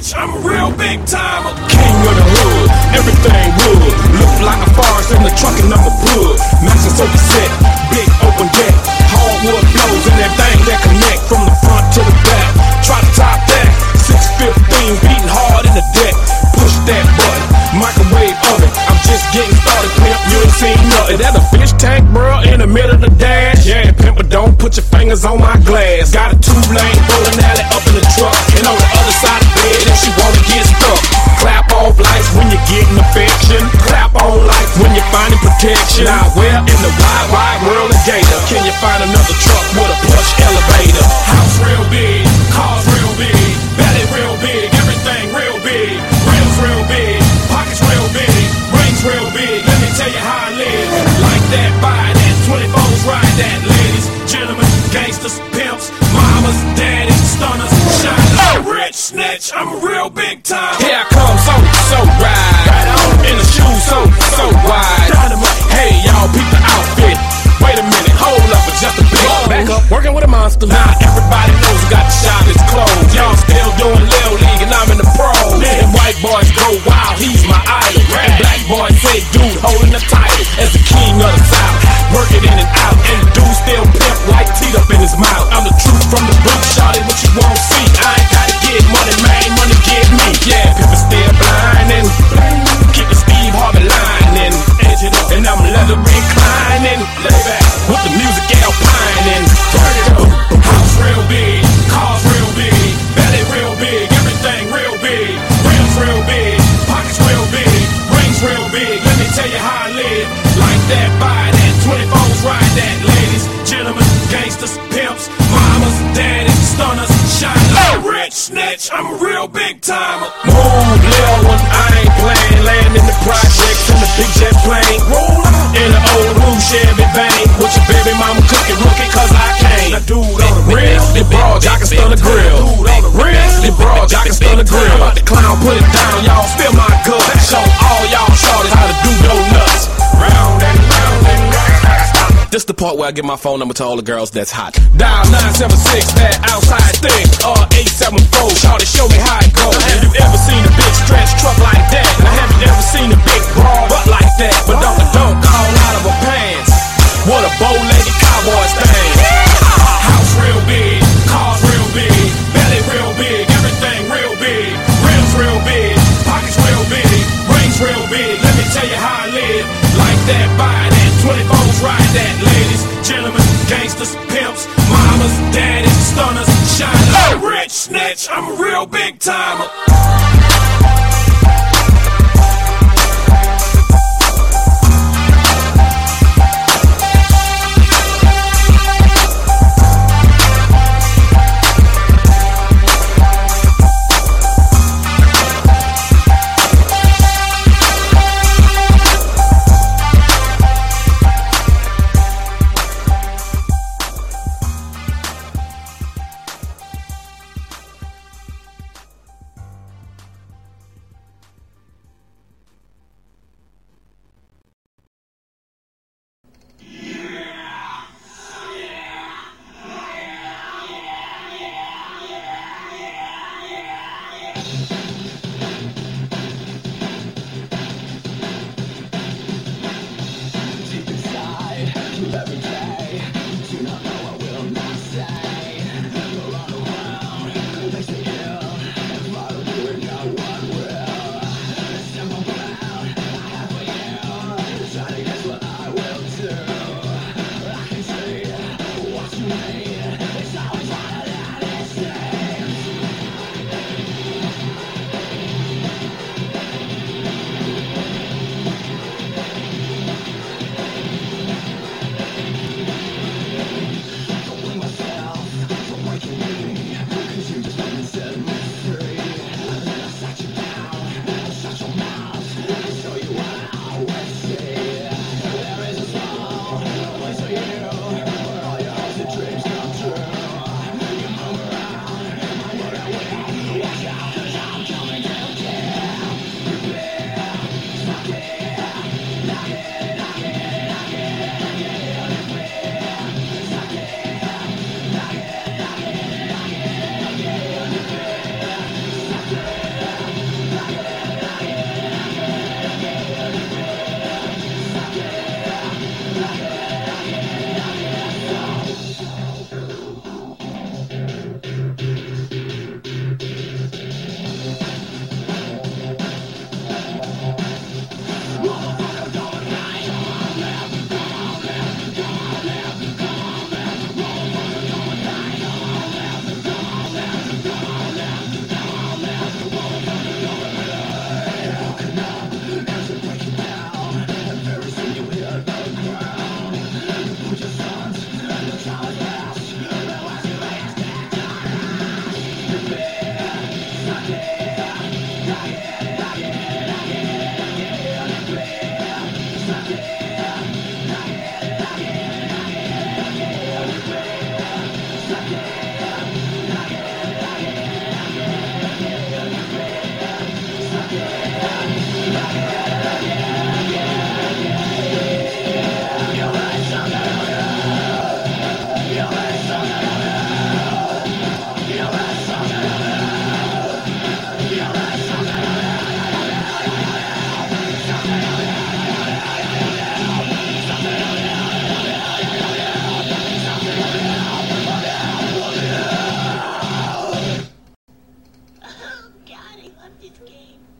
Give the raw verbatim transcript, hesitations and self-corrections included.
snitch, I'm a real big timer. King of the hood, everything wood. Look like a forest in the truck and I'm a wood. Matching sofa set, big open deck. Hardwood blows and everything that connect from the front to the back. Try to top that, six fifteen beating hard in the deck. Push that button, microwave oven. I'm just getting started, pimp, you ain't seen nothing. That a fish tank, bro, in the middle of the dash. Yeah, pimp, but don't put your fingers on my glass. Got a two-lane bowling alley up in the truck, and on the other side of the bed if she wanna get stuck. Clap off lights when you're getting affection. Clap on lights when you're finding protection. Now where in the wide, wide world of Gator can you find another truck with a plush elevator? House real big, cars real big, belly real big, everything real big. Rims real big, pockets real big, rings real big. Let me tell you how I live. Like that, buy that, twenty-fours ride that. Ladies, gentlemen, gangsters, pimps, mamas, daddies, stunners, shiners. Rich snitch, I'm a real big time. Here I come, so, so ride. Right on in the shoes, so, so wide. Dynamite. Hey, y'all, peep the outfit. Wait a minute, hold up for just a bit. Back up, working with a monster. Now everybody knows who got the shot is closed. Y'all still doing Lil League and I'm in the pros. And white boys go wild, he's my idol. And black boys say, dude, holding the title as the king of the South. Working in and out, and the dude still pimp like teeth up in his mouth. I'm the truth from the boot, shawty, what you won't see. I ain't gotta get money, man, money get me. Yeah, pimp is still blinding. Keep the Steve Harvey lining. And I'm leather reclining. Lay back with the music alpining. Turn it up. House real big, cars real big, belly real big, everything real big. Rims real big, pockets real big, rings real big. Let me tell you how I live. Like that, buy that, twenty-fours ride that. Ladies, gentlemen, gangsters, pimps, mamas, daddies, stunners, shiners. Rich snitch, I'm a real big timer. Move, little one, I ain't playing. Land in the projects in the big jet plane. Roll out in the old blue Chevy van. With your baby mama cooking rookie, cause I came. Now dude on the real, the broad, I can stun the grill. Dude on the real, the broad, I can stun the grill. About the clown, put it down, y'all spill my gut. Show all y'all shorties how to do donuts. Round and round and round. This the part where I give my phone number to all the girls that's hot. Dial nine seven six, that outside thing. Or eight seven four, shorty, show me how it goes. Have you ever seen a big stretch truck like that? Now have you ever seen a big broad butt like that? But don't, don't call out of her pants. What a bow-legged cowboy's thing. House real big, cars real big, belly real big, everything real big. Rims real big, pockets real big, rings real big. Let me tell you how I live. Like that, buy that, twenty-fours ride that. Ladies, gentlemen, gangsters, pimps, mamas, daddies, stunners, shiners. Rich snitch, I'm a real big timer. game.